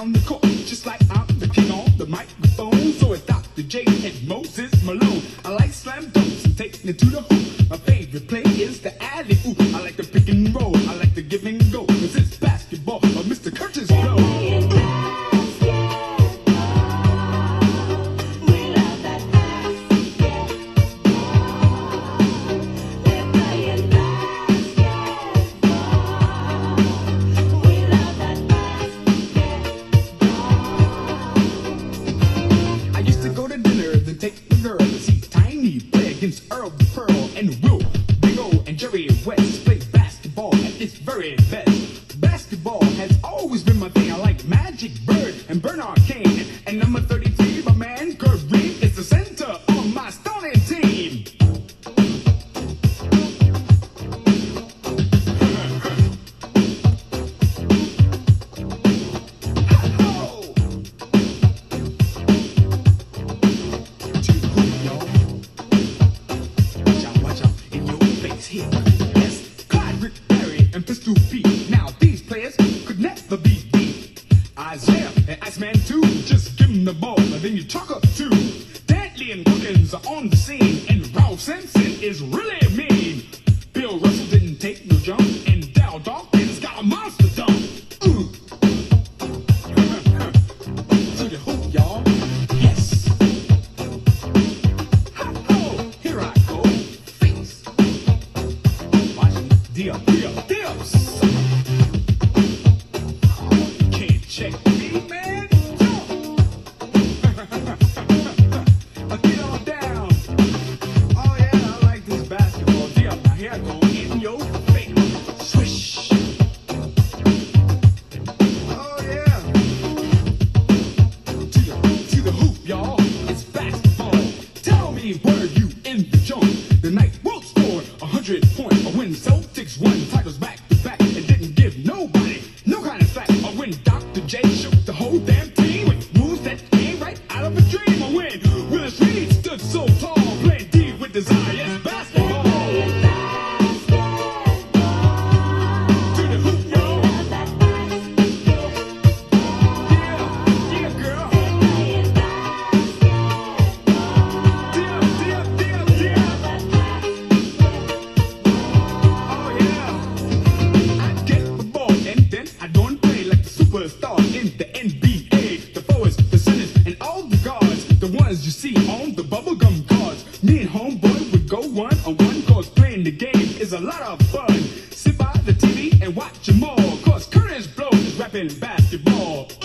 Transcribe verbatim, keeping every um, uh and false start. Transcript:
down the court, just like I'm the king on the microphone. So it's Doctor J and Moses Malone. I like slam dunks and taking it to the hoop. My favorite play is the alley oop. I like the pick and roll, I like the give and go. Cause it's basketball by Mister Curtis Blow. Take the girl to see Tiny play against Earl the Pearl and Will, Big O and Jerry West play basketball at its very best. Basketball has always been my thing. I like Magic Bird and Bernard King. And number thirty-three, my man Kareem is the center on my stunning team. And Pistol Pete. Now these players could never be beat. Isaiah and Iceman too. Just give them the ball and then you talk up too. Dantley and Wilkins are on the scene, and Ralph Simpson is really mean. Bill Russell didn't take no jump, and Dow Dawkins got a monster dunk. Ooh. To the hoop, y'all. Yes. Ha-ho. Here I go. Face. Watch Deal, deal, deals. Oh, you can't check me, man. Get on down. Oh yeah, I like this basketball deal. Now here I go in your face. Swish. Oh yeah. To the, to the hoop, y'all. It's basketball. Tell me, were you in the joint the night Wilt scored a hundred points? Or when Celtics won titles back to back and didn't give nobody no kind of fact? Or when Doctor J shook the whole damn team with moves that came right out of a dream? Or when Willis Reed stood so tall playing D with desire? Yes, basketball. To the hoop, y'all. Yeah, yeah, girl. Deal, deal, deal, deal. Oh yeah. I get the ball and then I don't play like the superstars in the N B A. The forwards, the centers, and all the guards, the ones you see on the bubblegum cards. Me and homeboy would go one on one, cause playing the game is a lot of fun. Sit by the T V and watch them all, cause Curtis Blow is rapping basketball.